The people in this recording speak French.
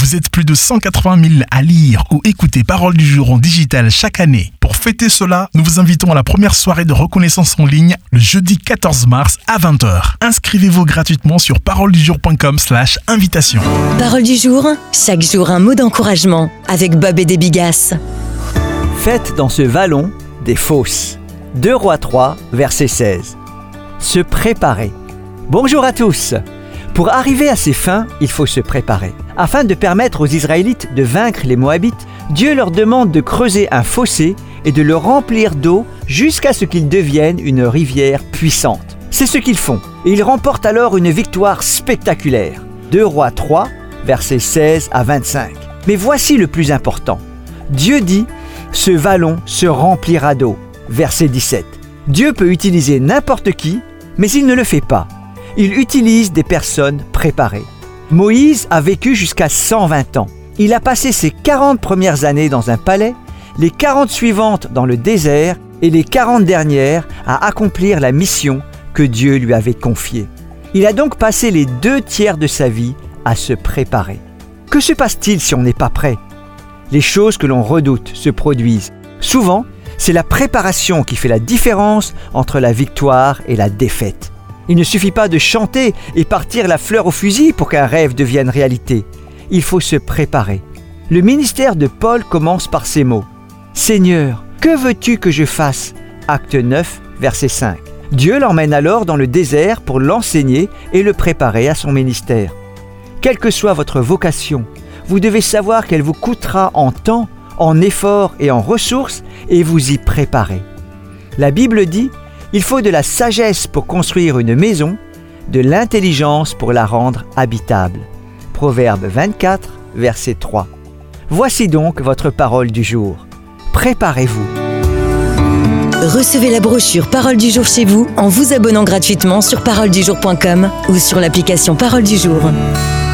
Vous êtes plus de 180 000 à lire ou écouter Parole du jour en digital chaque année. Pour fêter cela, nous vous invitons à la première soirée de reconnaissance en ligne le jeudi 14 mars à 20h. Inscrivez-vous gratuitement sur paroledujour.com/invitation. Parole du jour, chaque jour un mot d'encouragement avec Bob et des Bigasses. Faites dans ce vallon des fosses. 2 Rois 3, verset 16. Se préparer. Bonjour à tous. Pour arriver à ses fins, il faut se préparer. Afin de permettre aux Israélites de vaincre les Moabites, Dieu leur demande de creuser un fossé et de le remplir d'eau jusqu'à ce qu'il devienne une rivière puissante. C'est ce qu'ils font, et ils remportent alors une victoire spectaculaire. 2 Rois 3, versets 16 à 25. Mais voici le plus important. Dieu dit « Ce vallon se remplira d'eau ». Verset 17. Dieu peut utiliser n'importe qui, mais il ne le fait pas. Il utilise des personnes préparées. Moïse a vécu jusqu'à 120 ans. Il a passé ses 40 premières années dans un palais, les 40 suivantes dans le désert et les 40 dernières à accomplir la mission que Dieu lui avait confiée. Il a donc passé les 2 tiers de sa vie à se préparer. Que se passe-t-il si on n'est pas prêt ? Les choses que l'on redoute se produisent. Souvent, c'est la préparation qui fait la différence entre la victoire et la défaite. Il ne suffit pas de chanter et partir la fleur au fusil pour qu'un rêve devienne réalité. Il faut se préparer. Le ministère de Paul commence par ces mots. « Seigneur, que veux-tu que je fasse » Acte 9, verset 5. Dieu l'emmène alors dans le désert pour l'enseigner et le préparer à son ministère. Quelle que soit votre vocation, vous devez savoir qu'elle vous coûtera en temps, en effort et en ressources et vous y préparer. La Bible dit « Il faut de la sagesse pour construire une maison, de l'intelligence pour la rendre habitable. » Proverbe 24, verset 3. Voici donc votre parole du jour. Préparez-vous. Recevez la brochure Parole du jour chez vous en vous abonnant gratuitement sur paroledujour.com ou sur l'application Parole du jour.